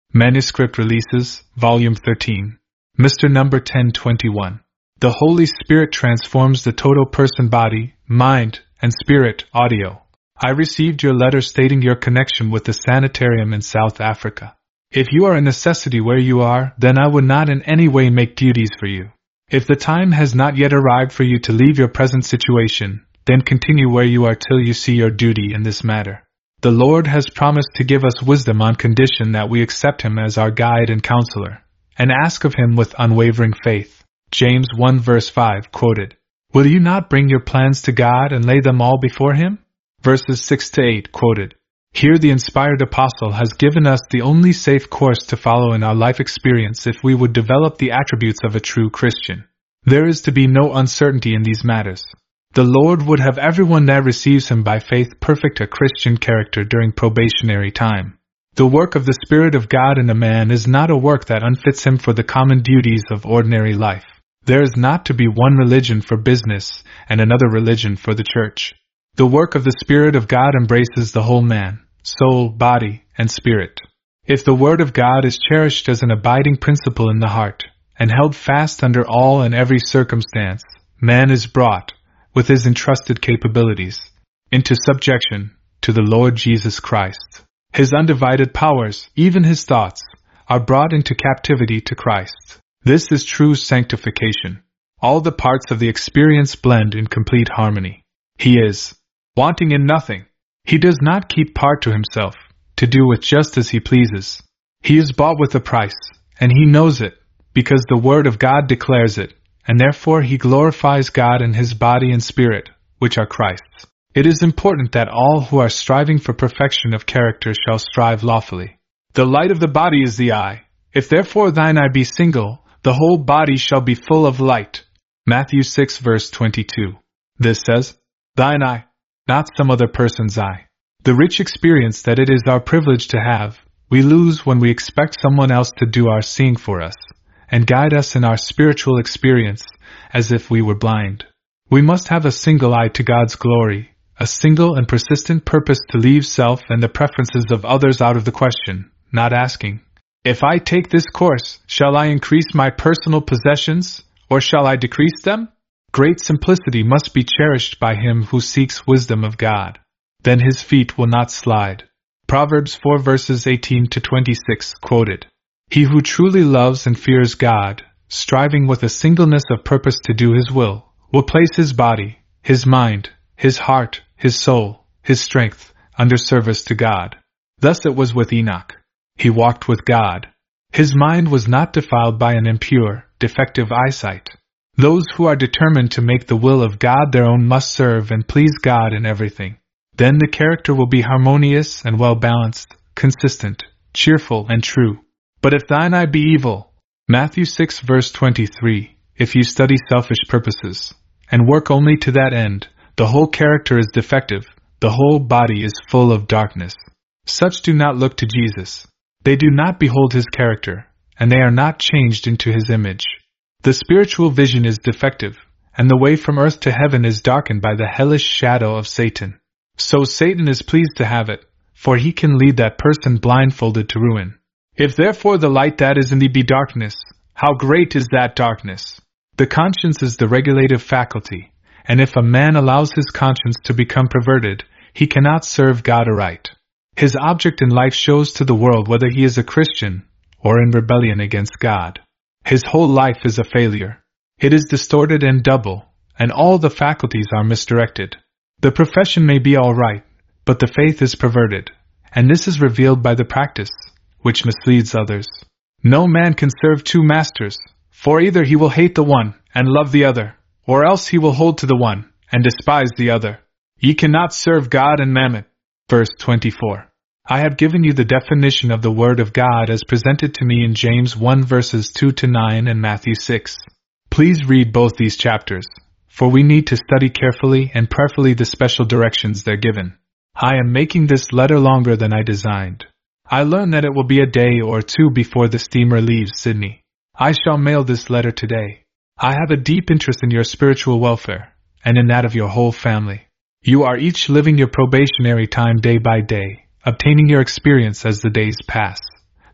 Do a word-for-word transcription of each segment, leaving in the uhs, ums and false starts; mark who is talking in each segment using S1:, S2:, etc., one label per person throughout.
S1: Manuscript Releases, Volume thirteen. Mister Number ten twenty-one. The Holy Spirit transforms the total person, body, mind, and spirit. Audio. I received your letter stating your connection with the sanitarium in South Africa. If you are a necessity where you are, then I would not in any way make duties for you. If the time has not yet arrived for you to leave your present situation, then continue where you are till you see your duty in this matter. The Lord has promised to give us wisdom on condition that we accept Him as our guide and counselor, and ask of Him with unwavering faith. James one verse five quoted. Will you not bring your plans to God and lay them all before Him? Verses six to eight quoted. Here the inspired apostle has given us the only safe course to follow in our life experience if we would develop the attributes of a true Christian. There is to be no uncertainty in these matters. The Lord would have everyone that receives Him by faith perfect a Christian character during probationary time. The work of the Spirit of God in a man is not a work that unfits him for the common duties of ordinary life. There is not to be one religion for business and another religion for the church. The work of the Spirit of God embraces the whole man, soul, body, and spirit. If the Word of God is cherished as an abiding principle in the heart, and held fast under all and every circumstance, man is brought, with his entrusted capabilities, into subjection to the Lord Jesus Christ. His undivided powers, even his thoughts, are brought into captivity to Christ. This is true sanctification. All the parts of the experience blend in complete harmony. He is wanting in nothing. He does not keep part to himself, to do with just as he pleases. He is bought with a price, and he knows it, because the Word of God declares it, and therefore he glorifies God in his body and spirit, which are Christ's. It is important that all who are striving for perfection of character shall strive lawfully. The light of the body is the eye. If therefore thine eye be single, the whole body shall be full of light. Matthew six verse twenty-two. This says, thine eye, not some other person's eye. The rich experience that it is our privilege to have, we lose when we expect someone else to do our seeing for us, and guide us in our spiritual experience, as if we were blind. We must have a single eye to God's glory, a single and persistent purpose to leave self and the preferences of others out of the question, not asking, if I take this course, shall I increase my personal possessions, or shall I decrease them? Great simplicity must be cherished by him who seeks wisdom of God. Then his feet will not slide. Proverbs four verses eighteen to twenty-six quoted. He who truly loves and fears God, striving with a singleness of purpose to do His will, will place his body, his mind, his heart, his soul, his strength, under service to God. Thus it was with Enoch. He walked with God. His mind was not defiled by an impure, defective eyesight. Those who are determined to make the will of God their own must serve and please God in everything. Then the character will be harmonious and well-balanced, consistent, cheerful, and true. But if thine eye be evil, Matthew six verse twenty-three, if you study selfish purposes, and work only to that end, the whole character is defective, the whole body is full of darkness. Such do not look to Jesus. They do not behold His character, and they are not changed into His image. The spiritual vision is defective, and the way from earth to heaven is darkened by the hellish shadow of Satan. So Satan is pleased to have it, for he can lead that person blindfolded to ruin. If therefore the light that is in thee be darkness, how great is that darkness? The conscience is the regulative faculty, and if a man allows his conscience to become perverted, he cannot serve God aright. His object in life shows to the world whether he is a Christian or in rebellion against God. His whole life is a failure. It is distorted and double, and all the faculties are misdirected. The profession may be all right, but the faith is perverted, and this is revealed by the practice, which misleads others. No man can serve two masters, for either he will hate the one and love the other, or else he will hold to the one and despise the other. Ye cannot serve God and mammon. Verse twenty-four. I have given you the definition of the Word of God as presented to me in James one verses two to nine and Matthew six. Please read both these chapters, for we need to study carefully and prayerfully the special directions they're given. I am making this letter longer than I designed. I learn that it will be a day or two before the steamer leaves Sydney. I shall mail this letter today. I have a deep interest in your spiritual welfare, and in that of your whole family. You are each living your probationary time day by day, obtaining your experience as the days pass.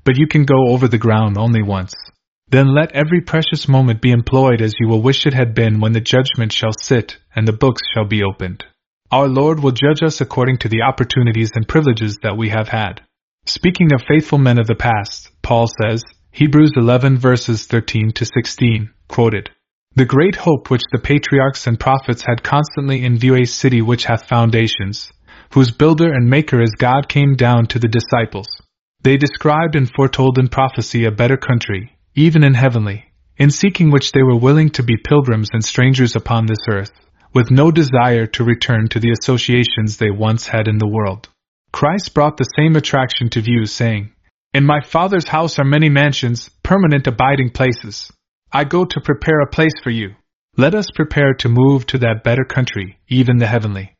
S1: but you can go over the ground only once. Then let every precious moment be employed as you will wish it had been when the judgment shall sit and the books shall be opened. Our Lord will judge us according to the opportunities and privileges that we have had. Speaking of faithful men of the past, Paul says, Hebrews eleven verses thirteen to sixteen, quoted, "The great hope which the patriarchs and prophets had constantly in view, a city which hath foundations, whose builder and maker is God, came down to the disciples. They described and foretold in prophecy a better country, even in heavenly, in seeking which they were willing to be pilgrims and strangers upon this earth, with no desire to return to the associations they once had in the world." Christ brought the same attraction to view, saying, "In my Father's house are many mansions, permanent abiding places. I go to prepare a place for you. Let us prepare to move to that better country, even the heavenly."